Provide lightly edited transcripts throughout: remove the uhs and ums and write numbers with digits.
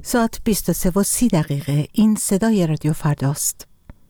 ساعت 23:30 این صدای رادیو فرداست.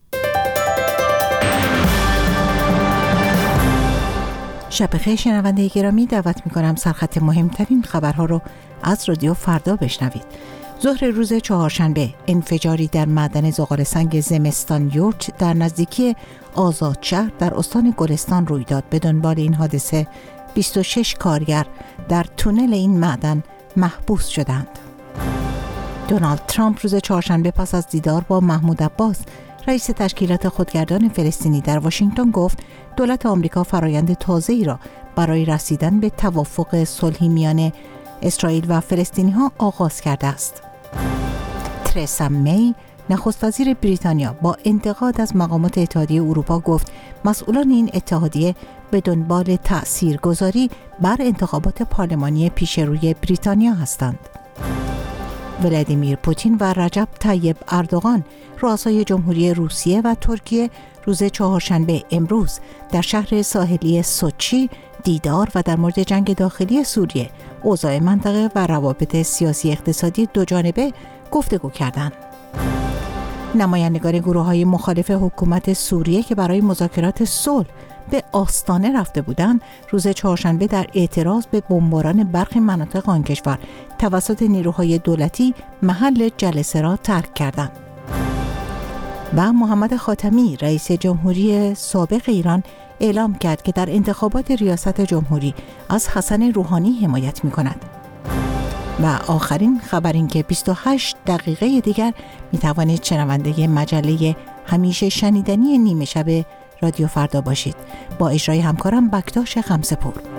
شب بخیر شنونده گرامی، دعوت می‌کنم سرخط مهمترین خبرها رو از رادیو فردا بشنوید. ظهر روز چهارشنبه انفجاری در معدن زغال سنگ زمستان یورت در نزدیکی آزادشهر در استان گلستان روی داد. به دنبال این حادثه 26 کارگر در تونل این معدن محبوس شدند. دونالد ترامپ روز چهارشنبه پس از دیدار با محمود عباس رئیس تشکیلات خودگردان فلسطینی در واشنگتن گفت دولت آمریکا فرایند تازه‌ای را برای رسیدن به توافق صلحی میان اسرائیل و فلسطینی‌ها آغاز کرده است. ترسا می نخست وزیر بریتانیا با انتقاد از مقامات اتحادیه اروپا گفت مسئولان این اتحادیه به دنبال تأثیرگذاری بر انتخابات پارلمانی پیش روی بریتانیا هستند. ولادیمیر پوتین و رجب طیب اردوغان رؤسای جمهوری روسیه و ترکیه روز چهارشنبه امروز در شهر ساحلی سوچی دیدار و در مورد جنگ داخلی سوریه، اوضاع منطقه و روابط سیاسی اقتصادی دوجانبه گفتگو کردند. نمایندگان گروه‌های مخالف حکومت سوریه که برای مذاکرات صلح به آستانه رفته بودند، روز چهارشنبه در اعتراض به بمباران برخی مناطق آن کشور توسط نیروهای دولتی محل جلسه را ترک کردند. و محمد خاتمی رئیس جمهوری سابق ایران اعلام کرد که در انتخابات ریاست جمهوری از حسن روحانی حمایت می‌کند. و آخرین خبر این که 28 دقیقه دیگر می‌توانید شنونده مجله همیشه شنیدنی نیمه شب رادیو فردا باشید با اجرای همکارم بکتاش خمسه‌پور.